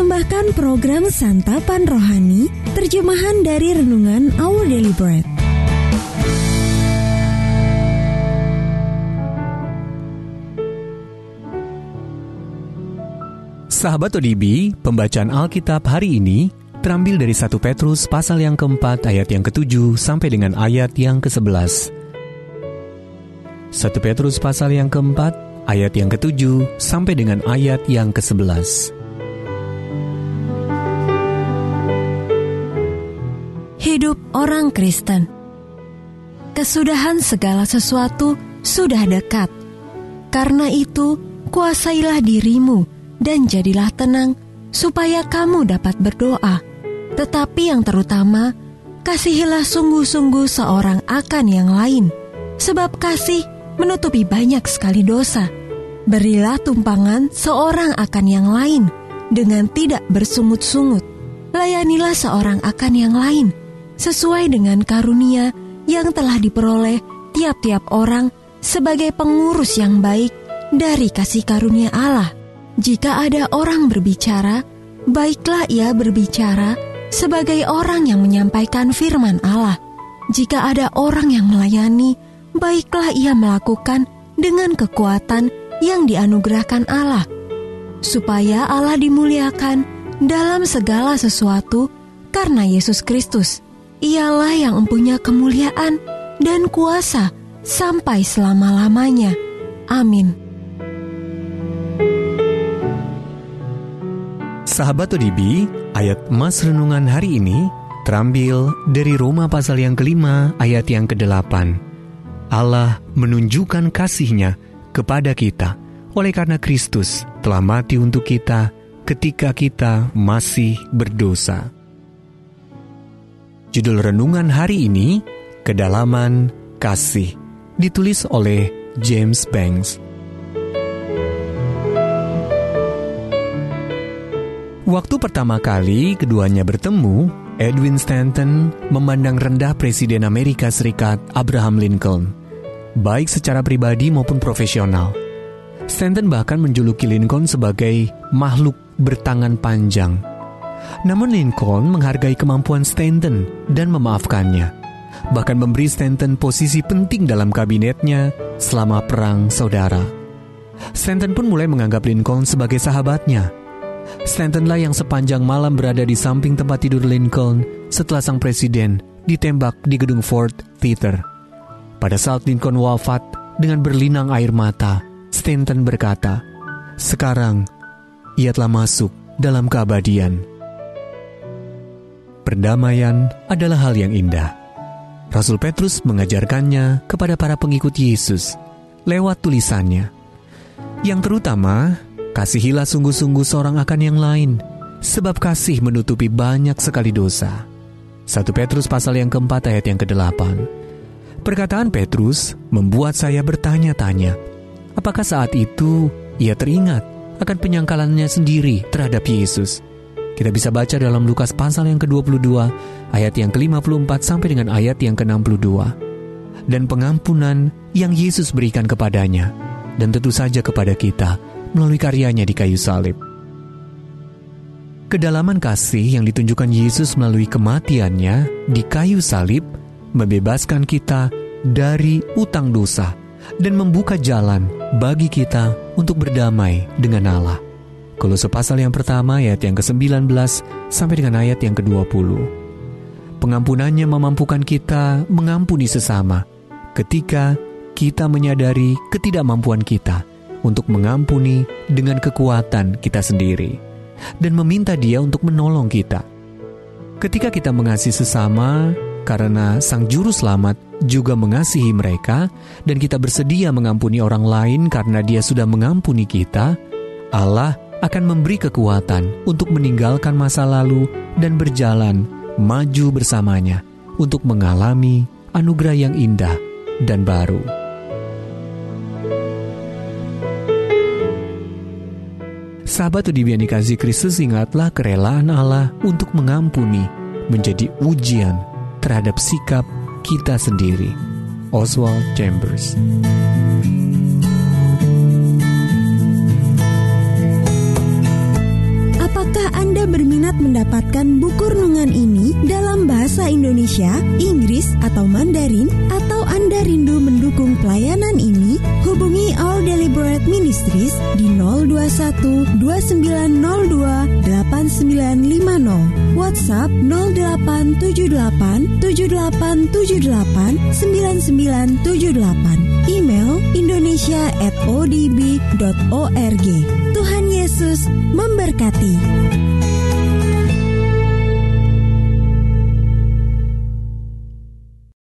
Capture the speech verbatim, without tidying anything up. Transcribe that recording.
mempersembahkan program Santapan Rohani, terjemahan dari Renungan Our Daily Bread. Sahabat O D B, pembacaan Alkitab hari ini terambil dari satu Petrus pasal yang keempat ayat yang ketujuh sampai dengan ayat yang kesebelas. satu Petrus pasal yang keempat ayat yang ketujuh sampai dengan ayat yang kesebelas. Hidup orang Kristen. Kesudahan segala sesuatu sudah dekat. Karena itu, kuasailah dirimu dan jadilah tenang, supaya kamu dapat berdoa. Tetapi yang terutama, kasihilah sungguh-sungguh seorang akan yang lain, sebab kasih menutupi banyak sekali dosa. Berilah tumpangan seorang akan yang lain, dengan tidak bersungut-sungut. Layanilah seorang akan yang lain, sesuai dengan karunia yang telah diperoleh tiap-tiap orang sebagai pengurus yang baik dari kasih karunia Allah. Jika ada orang berbicara, baiklah ia berbicara sebagai orang yang menyampaikan firman Allah. Jika ada orang yang melayani, baiklah ia melakukan dengan kekuatan yang dianugerahkan Allah, supaya Allah dimuliakan dalam segala sesuatu karena Yesus Kristus. Ialah yang mempunyai kemuliaan dan kuasa sampai selama-lamanya. Amin. Sahabat O D B, ayat emas renungan hari ini terambil dari Roma pasal yang kelima ayat yang kedelapan. Allah menunjukkan kasih-Nya kepada kita oleh karena Kristus telah mati untuk kita ketika kita masih berdosa. Judul renungan hari ini, Kedalaman Kasih, ditulis oleh James Banks. Waktu pertama kali keduanya bertemu, Edwin Stanton memandang rendah Presiden Amerika Serikat Abraham Lincoln, baik secara pribadi maupun profesional. Stanton bahkan menjuluki Lincoln sebagai makhluk bertangan panjang. Namun Lincoln menghargai kemampuan Stanton dan memaafkannya, bahkan memberi Stanton posisi penting dalam kabinetnya selama Perang Saudara. Stanton pun mulai menganggap Lincoln sebagai sahabatnya. Stantonlah yang sepanjang malam berada di samping tempat tidur Lincoln setelah sang presiden ditembak di gedung Ford Theater. Pada saat Lincoln wafat dengan berlinang air mata, Stanton berkata, "Sekarang ia telah masuk dalam keabadian." Perdamaian adalah hal yang indah. Rasul Petrus mengajarkannya kepada para pengikut Yesus lewat tulisannya, yang terutama, kasihilah sungguh-sungguh seorang akan yang lain, sebab kasih menutupi banyak sekali dosa. satu Petrus pasal yang keempat ayat yang kedelapan. Perkataan Petrus membuat saya bertanya-tanya, apakah saat itu ia teringat akan penyangkalannya sendiri terhadap Yesus? Kita bisa baca dalam Lukas pasal yang ke dua puluh dua, ayat yang ke lima puluh empat sampai dengan ayat yang ke enam puluh dua. Dan pengampunan yang Yesus berikan kepadanya, dan tentu saja kepada kita, melalui karyanya di kayu salib. Kedalaman kasih yang ditunjukkan Yesus melalui kematiannya di kayu salib membebaskan kita dari utang dosa dan membuka jalan bagi kita untuk berdamai dengan Allah. Kolose pasal yang pertama ayat yang ke sembilan belas sampai dengan ayat yang ke dua puluh. Pengampunannya memampukan kita mengampuni sesama ketika kita menyadari ketidakmampuan kita untuk mengampuni dengan kekuatan kita sendiri, dan meminta Dia untuk menolong kita. Ketika kita mengasihi sesama, karena Sang Juru Selamat juga mengasihi mereka, dan kita bersedia mengampuni orang lain karena Dia sudah mengampuni kita, Allah akan memberi kekuatan untuk meninggalkan masa lalu dan berjalan maju bersamanya untuk mengalami anugerah yang indah dan baru. Sahabat O D B yang dikasihi Kristus, ingatlah kerelaan Allah untuk mengampuni menjadi ujian terhadap sikap kita sendiri. Oswald Chambers. Apakah Apakah Anda berminat mendapatkan buku renungan ini dalam bahasa Indonesia, Inggris, atau Mandarin? Atau Anda rindu mendukung pelayanan ini? Hubungi Our Daily Bread Ministries di nol dua satu dua sembilan nol dua delapan sembilan lima nol, WhatsApp nol delapan tujuh delapan tujuh delapan tujuh delapan sembilan sembilan tujuh delapan, email indonesia at o d b dot org. Tuhan Yesus memberkati.